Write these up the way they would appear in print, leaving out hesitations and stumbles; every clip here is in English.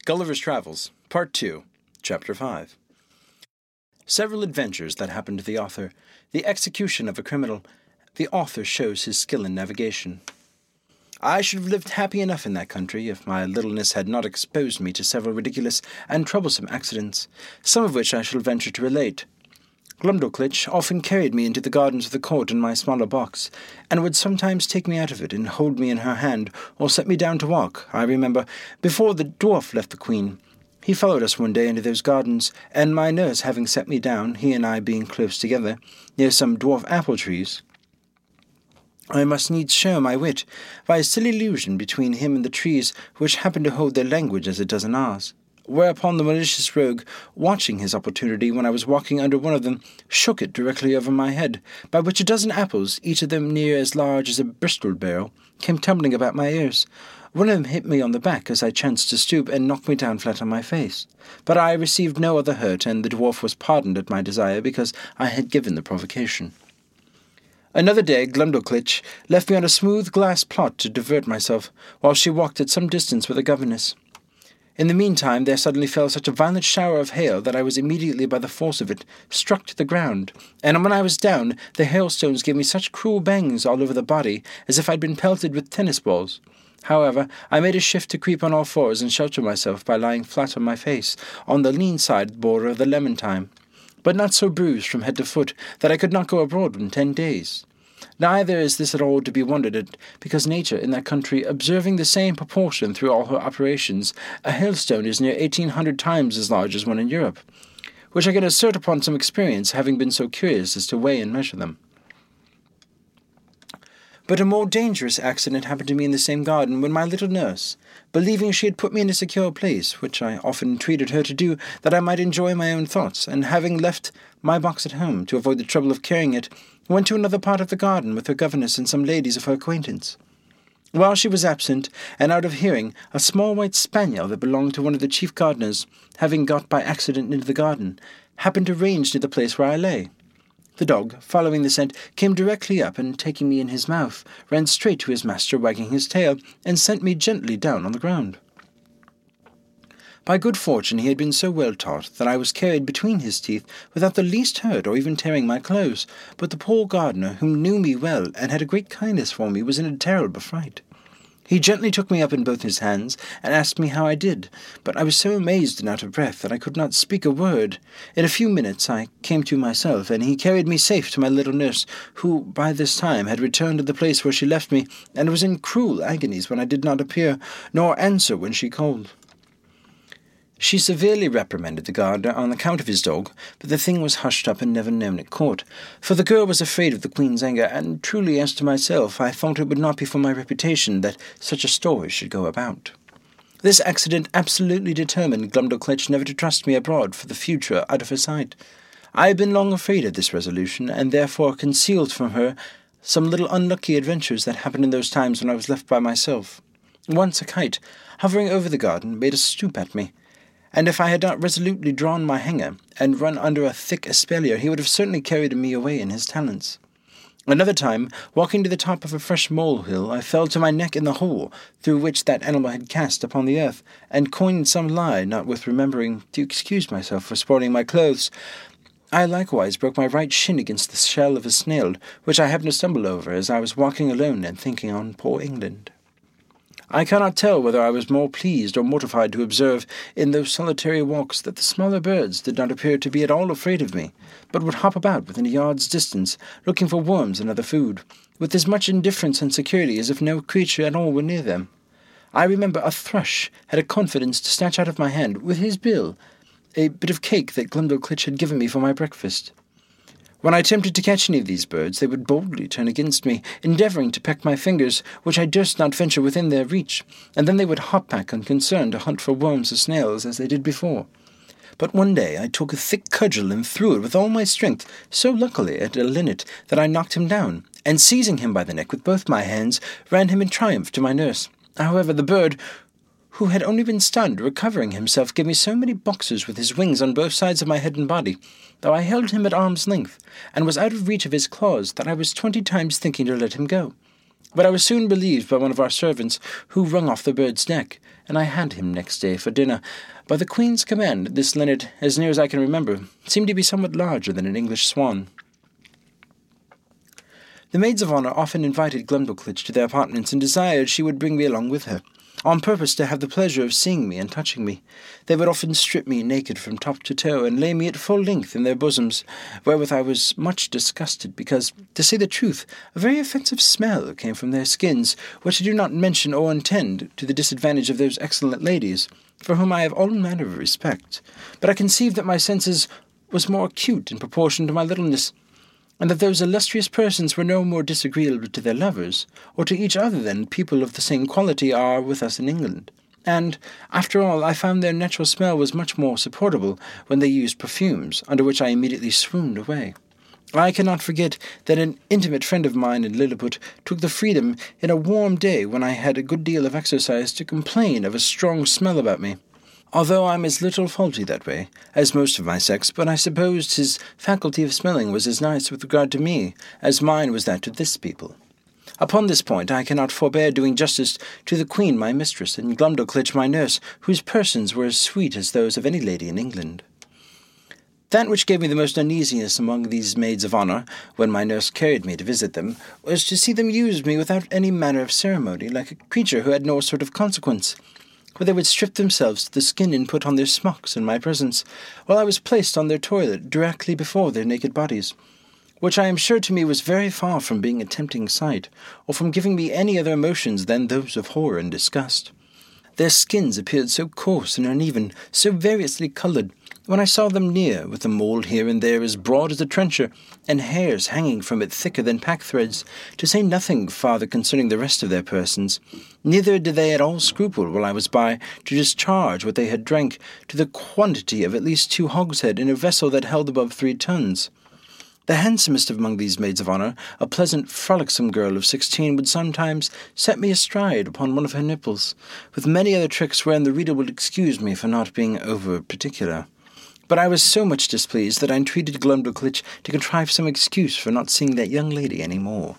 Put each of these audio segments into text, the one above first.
Gulliver's Travels, Part 2, Chapter 5. Several adventures that happened to the author, the execution of a criminal, the author shows his skill in navigation. I should have lived happy enough in that country if my littleness had not exposed me to several ridiculous and troublesome accidents, some of which I shall venture to relate. Glumdalclitch often carried me into the gardens of the court in my smaller box, and would sometimes take me out of it and hold me in her hand, or set me down to walk, I remember, before the dwarf left the Queen. He followed us one day into those gardens, and my nurse having set me down, he and I being close together, near some dwarf apple trees, I must needs show my wit by a silly illusion between him and the trees, which happened to hold their language as it does in ours. Whereupon the malicious rogue, watching his opportunity when I was walking under one of them, shook it directly over my head, by which a dozen apples, each of them near as large as a Bristol barrel, came tumbling about my ears. One of them hit me on the back as I chanced to stoop, and knocked me down flat on my face. But I received no other hurt, and the dwarf was pardoned at my desire, because I had given the provocation. Another day Glumdalclitch left me on a smooth glass plot to divert myself, while she walked at some distance with a governess. In the meantime there suddenly fell such a violent shower of hail that I was immediately, by the force of it, struck to the ground, and when I was down, the hailstones gave me such cruel bangs all over the body as if I'd been pelted with tennis balls. However, I made a shift to creep on all fours and shelter myself by lying flat on my face, on the lean side border of the lemon thyme, but not so bruised from head to foot that I could not go abroad in 10 days. Neither is this at all to be wondered at, because nature in that country, observing the same proportion through all her operations, a hailstone is near 1800 times as large as one in Europe, which I can assert upon some experience, having been so curious as to weigh and measure them. But a more dangerous accident happened to me in the same garden, when my little nurse, believing she had put me in a secure place, which I often entreated her to do, that I might enjoy my own thoughts, and having left my box at home to avoid the trouble of carrying it, went to another part of the garden with her governess and some ladies of her acquaintance. While she was absent, and out of hearing, a small white spaniel that belonged to one of the chief gardeners, having got by accident into the garden, happened to range near the place where I lay. The dog, following the scent, came directly up, and taking me in his mouth, ran straight to his master, wagging his tail, and sent me gently down on the ground. By good fortune he had been so well taught that I was carried between his teeth without the least hurt or even tearing my clothes, but the poor gardener, who knew me well and had a great kindness for me, was in a terrible fright. He gently took me up in both his hands, and asked me how I did, but I was so amazed and out of breath that I could not speak a word. In a few minutes I came to myself, and he carried me safe to my little nurse, who by this time had returned to the place where she left me, and was in cruel agonies when I did not appear, nor answer when she called. She severely reprimanded the gardener on account of his dog, but the thing was hushed up and never known at court, for the girl was afraid of the Queen's anger, and truly as to myself, I thought it would not be for my reputation that such a story should go about. This accident absolutely determined Glumdalclitch never to trust me abroad for the future out of her sight. I had been long afraid of this resolution, and therefore concealed from her some little unlucky adventures that happened in those times when I was left by myself. Once a kite, hovering over the garden, made a stoop at me, and if I had not resolutely drawn my hanger, and run under a thick espalier, he would have certainly carried me away in his talons. Another time, walking to the top of a fresh molehill, I fell to my neck in the hole through which that animal had cast upon the earth, and coined some lie, not worth remembering, to excuse myself for spoiling my clothes. I likewise broke my right shin against the shell of a snail, which I happened to stumble over as I was walking alone and thinking on poor England. I cannot tell whether I was more pleased or mortified to observe in those solitary walks that the smaller birds did not appear to be at all afraid of me, but would hop about within a yard's distance, looking for worms and other food, with as much indifference and security as if no creature at all were near them. I remember a thrush had a confidence to snatch out of my hand, with his bill, a bit of cake that Glumdalclitch had given me for my breakfast. When I attempted to catch any of these birds, they would boldly turn against me, endeavouring to peck my fingers, which I durst not venture within their reach, and then they would hop back unconcerned to hunt for worms or snails as they did before. But one day I took a thick cudgel and threw it with all my strength, so luckily at a linnet that I knocked him down, and seizing him by the neck with both my hands, ran him in triumph to my nurse. However, the bird, who had only been stunned, recovering himself, gave me so many boxes with his wings on both sides of my head and body, though I held him at arm's length, and was out of reach of his claws, that I was 20 times thinking to let him go. But I was soon relieved by one of our servants, who wrung off the bird's neck, and I had him next day for dinner. By the Queen's command, this linnet, as near as I can remember, seemed to be somewhat larger than an English swan. The maids of honour often invited Glumdalclitch to their apartments and desired she would bring me along with her, on purpose to have the pleasure of seeing me and touching me. They would often strip me naked from top to toe, and lay me at full length in their bosoms, wherewith I was much disgusted, because, to say the truth, a very offensive smell came from their skins, which I do not mention or intend to the disadvantage of those excellent ladies, for whom I have all manner of respect. But I conceived that my senses was more acute in proportion to my littleness, and that those illustrious persons were no more disagreeable to their lovers, or to each other than people of the same quality are with us in England. And, after all, I found their natural smell was much more supportable when they used perfumes, under which I immediately swooned away. I cannot forget that an intimate friend of mine in Lilliput took the freedom, in a warm day when I had a good deal of exercise, to complain of a strong smell about me. Although I'm as little faulty that way, as most of my sex, but I supposed his faculty of smelling was as nice with regard to me, as mine was that to this people. Upon this point I cannot forbear doing justice to the Queen my mistress, and Glumdalclitch my nurse, whose persons were as sweet as those of any lady in England. That which gave me the most uneasiness among these maids of honour, when my nurse carried me to visit them, was to see them use me without any manner of ceremony, like a creature who had no sort of consequence, for they would strip themselves to the skin and put on their smocks in my presence, while I was placed on their toilet directly before their naked bodies, which I am sure to me was very far from being a tempting sight, or from giving me any other emotions than those of horror and disgust. Their skins appeared so coarse and uneven, so variously coloured, when I saw them near, with a mole here and there as broad as a trencher, and hairs hanging from it thicker than pack-threads, to say nothing farther concerning the rest of their persons. Neither did they at all scruple, while I was by, to discharge what they had drank, to the quantity of at least 2 hogshead in a vessel that held above 3 tons. The handsomest among these maids of honour, a pleasant, frolicsome girl of 16, would sometimes set me astride upon one of her nipples, with many other tricks wherein the reader will excuse me for not being over-particular. But I was so much displeased that I entreated Glumdalclitch to contrive some excuse for not seeing that young lady any more.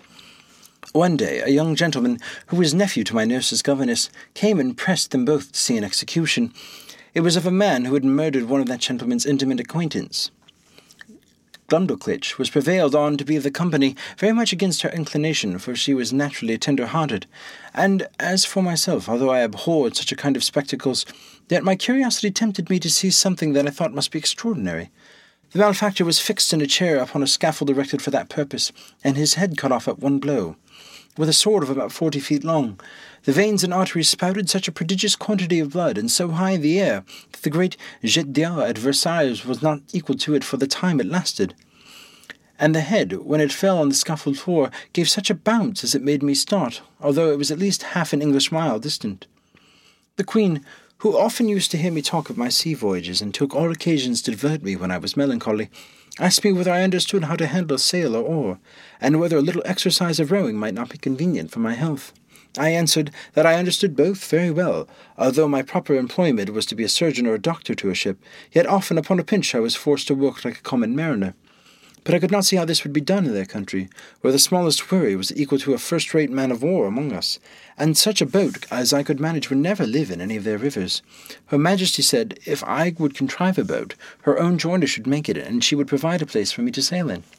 One day a young gentleman, who was nephew to my nurse's governess, came and pressed them both to see an execution. It was of a man who had murdered one of that gentleman's intimate acquaintance. Glumdalclitch was prevailed on to be of the company, very much against her inclination, for she was naturally tender-hearted, and as for myself, although I abhorred such a kind of spectacles, yet my curiosity tempted me to see something that I thought must be extraordinary. The malefactor was fixed in a chair upon a scaffold erected for that purpose, and his head cut off at one blow, with a sword of about 40 feet long. The veins and arteries spouted such a prodigious quantity of blood, and so high in the air, that the great jet d'eau at Versailles was not equal to it for the time it lasted. And the head, when it fell on the scaffold floor, gave such a bounce as it made me start, although it was at least half an English mile distant. The Queen, who often used to hear me talk of my sea voyages, and took all occasions to divert me when I was melancholy, asked me whether I understood how to handle sail or oar, and whether a little exercise of rowing might not be convenient for my health. I answered that I understood both very well, although my proper employment was to be a surgeon or a doctor to a ship, yet often upon a pinch I was forced to work like a common mariner. But I could not see how this would be done in their country, where the smallest wherry was equal to a first-rate man-of-war among us, and such a boat as I could manage would never live in any of their rivers. Her Majesty said if I would contrive a boat, her own joiner should make it, and she would provide a place for me to sail in.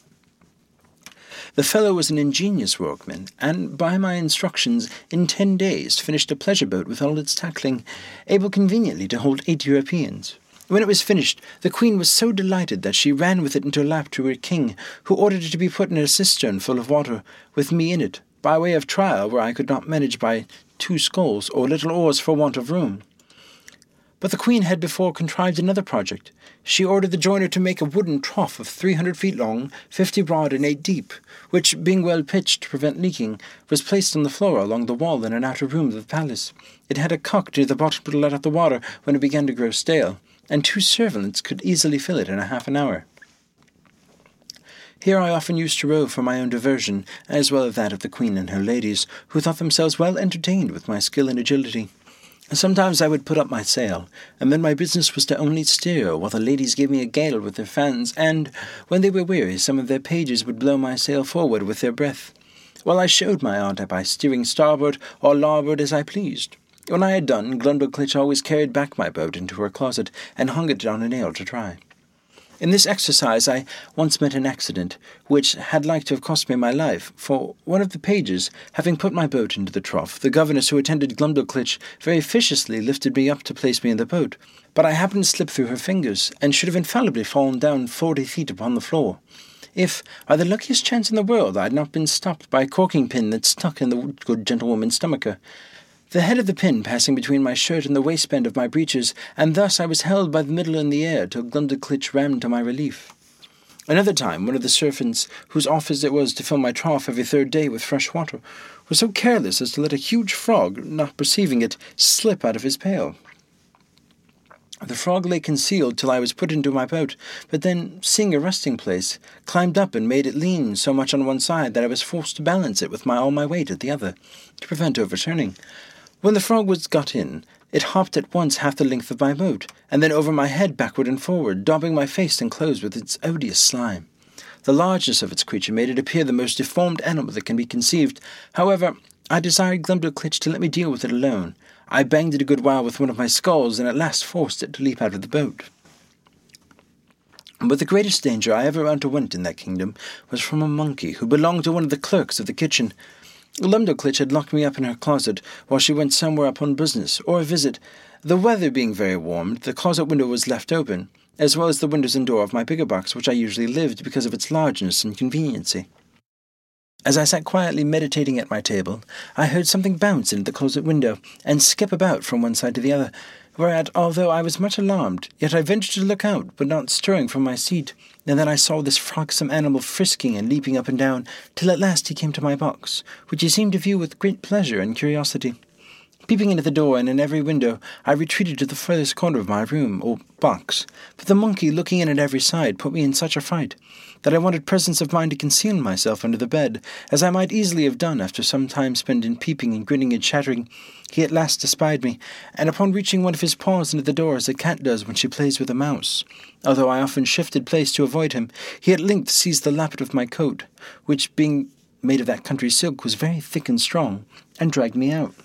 The fellow was an ingenious workman, and by my instructions in 10 days finished a pleasure boat with all its tackling, able conveniently to hold 8 Europeans. When it was finished, the Queen was so delighted that she ran with it into her lap to her king, who ordered it to be put in a cistern full of water, with me in it, by way of trial where I could not manage by 2 sculls or little oars for want of room. But the Queen had before contrived another project. She ordered the joiner to make a wooden trough of 300 feet long, 50 broad and 8 deep, which, being well pitched to prevent leaking, was placed on the floor along the wall in an outer room of the palace. It had a cock near the bottom to let out the water when it began to grow stale, and 2 servants could easily fill it in a half an hour. Here I often used to row for my own diversion, as well as that of the Queen and her ladies, who thought themselves well entertained with my skill and agility. Sometimes I would put up my sail, and then my business was to only steer, while the ladies gave me a gale with their fans, and, when they were weary, some of their pages would blow my sail forward with their breath. Well, I showed my art by steering starboard or larboard as I pleased. When I had done, Glumdalclitch always carried back my boat into her closet and hung it on a nail to dry. In this exercise I once met an accident, which had like to have cost me my life, for one of the pages, having put my boat into the trough, the governess who attended Glumdalclitch very officiously lifted me up to place me in the boat, but I happened to slip through her fingers, and should have infallibly fallen down 40 feet upon the floor, if, by the luckiest chance in the world, I had not been stopped by a corking pin that stuck in the good gentlewoman's stomacher, the head of the pin passing between my shirt and the waistband of my breeches, and thus I was held by the middle in the air till Glumdalclitch ran to my relief. Another time, one of the servants, whose office it was to fill my trough every third day with fresh water, was so careless as to let a huge frog, not perceiving it, slip out of his pail. The frog lay concealed till I was put into my boat, but then, seeing a resting place, climbed up and made it lean so much on one side that I was forced to balance it with all my weight at the other, to prevent overturning. When the frog was got in, it hopped at once half the length of my boat, and then over my head backward and forward, daubing my face and clothes with its odious slime. The largeness of its creature made it appear the most deformed animal that can be conceived. However, I desired Glumdalclitch to let me deal with it alone. I banged it a good while with one of my sculls, and at last forced it to leap out of the boat. But the greatest danger I ever underwent in that kingdom was from a monkey who belonged to one of the clerks of the kitchen. Glumdalclitch had locked me up in her closet while she went somewhere upon business or a visit. The weather being very warm, the closet window was left open, as well as the windows and door of my bigger box, which I usually lived because of its largeness and conveniency. As I sat quietly meditating at my table, I heard something bounce into the closet window and skip about from one side to the other, whereat, although I was much alarmed, yet I ventured to look out, but not stirring from my seat, and then I saw this frolicsome animal frisking and leaping up and down, till at last he came to my box, which he seemed to view with great pleasure and curiosity. Peeping into the door and in every window, I retreated to the furthest corner of my room, or box, but the monkey, looking in at every side, put me in such a fright that I wanted presence of mind to conceal myself under the bed, as I might easily have done after some time spent in peeping and grinning and chattering. He at last espied me, and upon reaching one of his paws into the door as a cat does when she plays with a mouse, although I often shifted place to avoid him, he at length seized the lappet of my coat, which, being made of that country silk, was very thick and strong, and dragged me out.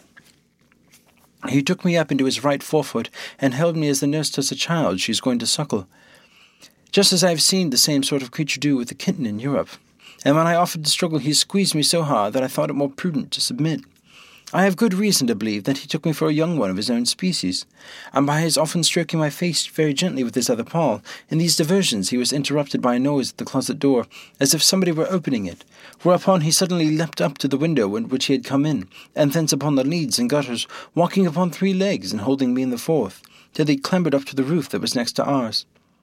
He took me up into his right forefoot, and held me as the nurse does a child she is going to suckle, just as I have seen the same sort of creature do with a kitten in Europe, and when I offered to struggle he squeezed me so hard that I thought it more prudent to submit. I have good reason to believe that he took me for a young one of his own species, and by his often stroking my face very gently with his other paw, in these diversions he was interrupted by a noise at the closet door, as if somebody were opening it, whereupon he suddenly leapt up to the window in which he had come in, and thence upon the leads and gutters, walking upon 3 legs and holding me in the 4th, till he clambered up to the roof that was next to ours.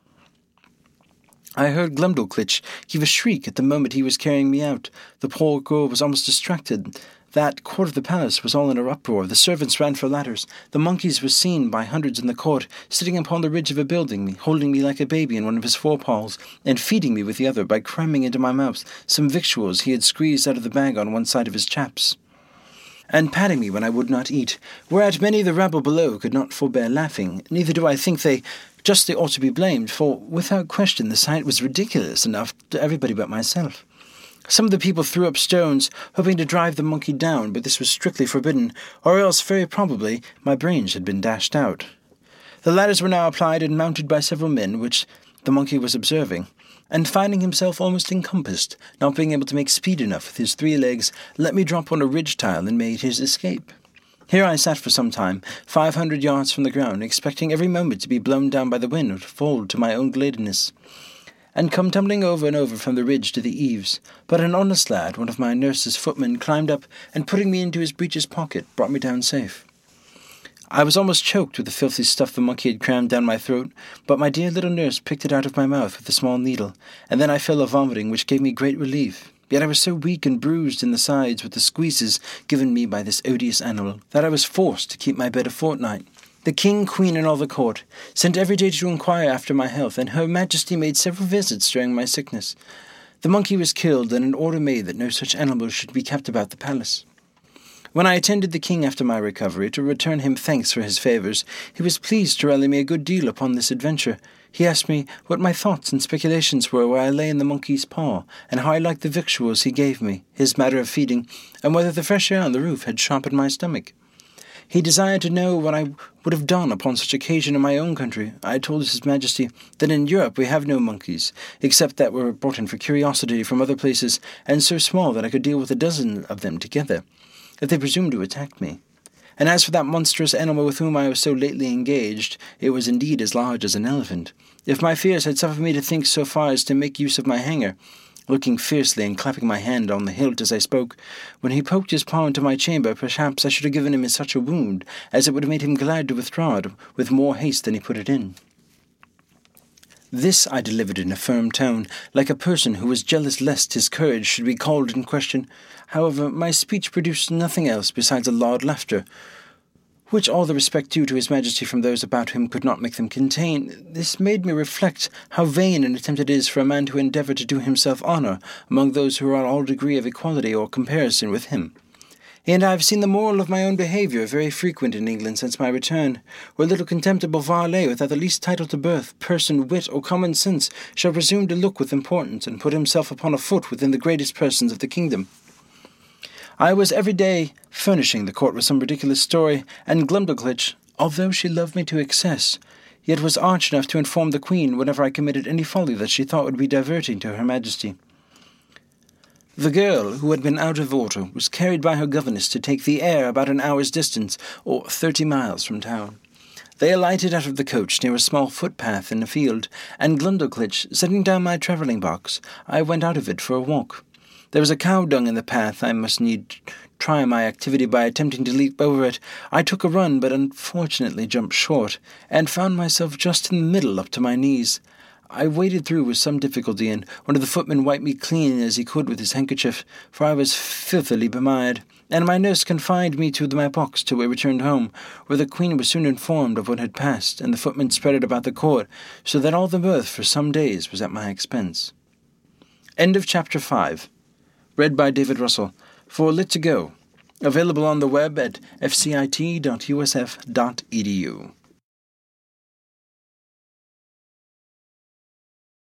I heard Glumdalclitch give a shriek at the moment he was carrying me out. The poor girl was almost distracted. That court of the palace was all in an uproar. The servants ran for ladders. The monkeys were seen by hundreds in the court, sitting upon the ridge of a building, holding me like a baby in one of his forepaws, and feeding me with the other by cramming into my mouth some victuals he had squeezed out of the bag on one side of his chaps, and patting me when I would not eat, whereat many of the rabble below could not forbear laughing. Neither do I think they justly ought to be blamed, for, without question, the sight was ridiculous enough to everybody but myself. Some of the people threw up stones, hoping to drive the monkey down, but this was strictly forbidden, or else, very probably, my brains had been dashed out. The ladders were now applied and mounted by several men, which the monkey was observing, and finding himself almost encompassed, not being able to make speed enough with his 3 legs, let me drop on a ridge tile and made his escape. Here I sat for some time, 500 yards from the ground, expecting every moment to be blown down by the wind or to fall to my own gladness, and come tumbling over and over from the ridge to the eaves. But an honest lad, one of my nurse's footmen, climbed up, and putting me into his breeches pocket, brought me down safe. I was almost choked with the filthy stuff the monkey had crammed down my throat, but my dear little nurse picked it out of my mouth with a small needle, and then I fell a vomiting, which gave me great relief. Yet I was so weak and bruised in the sides with the squeezes given me by this odious animal, that I was forced to keep my bed a fortnight. The king, queen, and all the court sent every day to inquire after my health, and her majesty made several visits during my sickness. The monkey was killed, and an order made that no such animals should be kept about the palace. When I attended the king after my recovery to return him thanks for his favours, he was pleased to rally me a good deal upon this adventure. He asked me what my thoughts and speculations were where I lay in the monkey's paw, and how I liked the victuals he gave me, his matter of feeding, and whether the fresh air on the roof had sharpened my stomach. He desired to know what I would have done upon such occasion in my own country. I told His Majesty that in Europe we have no monkeys, except that were brought in for curiosity from other places, and so small that I could deal with a dozen of them together, if they presumed to attack me. And as for that monstrous animal with whom I was so lately engaged, it was indeed as large as an elephant. If my fears had suffered me to think so far as to make use of my hanger, looking fiercely and clapping my hand on the hilt as I spoke, when he poked his paw into my chamber, perhaps I should have given him such a wound as it would have made him glad to withdraw it with more haste than he put it in. This I delivered in a firm tone, like a person who was jealous lest his courage should be called in question. However, my speech produced nothing else besides a loud laughter, which all the respect due to His Majesty from those about him could not make them contain. This made me reflect how vain an attempt it is for a man to endeavour to do himself honour among those who are on all degree of equality or comparison with him. And I have seen the moral of my own behaviour very frequent in England since my return, where little contemptible varlet without the least title to birth, person, wit, or common sense shall presume to look with importance, and put himself upon a foot within the greatest persons of the kingdom. I was every day furnishing the court with some ridiculous story, and Glumdalclitch, although she loved me to excess, yet was arch enough to inform the Queen whenever I committed any folly that she thought would be diverting to Her Majesty. The girl, who had been out of order, was carried by her governess to take the air about an hour's distance, or 30 miles from town. They alighted out of the coach near a small footpath in a field, and Glumdalclitch, setting down my travelling box, I went out of it for a walk. There was a cow dung in the path. I must need try my activity by attempting to leap over it. I took a run, but unfortunately jumped short, and found myself just in the middle up to my knees. I waded through with some difficulty, and one of the footmen wiped me clean as he could with his handkerchief, for I was filthily bemired, and my nurse confined me to my box till we returned home, where the Queen was soon informed of what had passed, and the footmen spread it about the court, so that all the mirth for some days was at my expense. End of Chapter 5. Read by David Russell. For Lit to Go. Available on the web at fcit.usf.edu.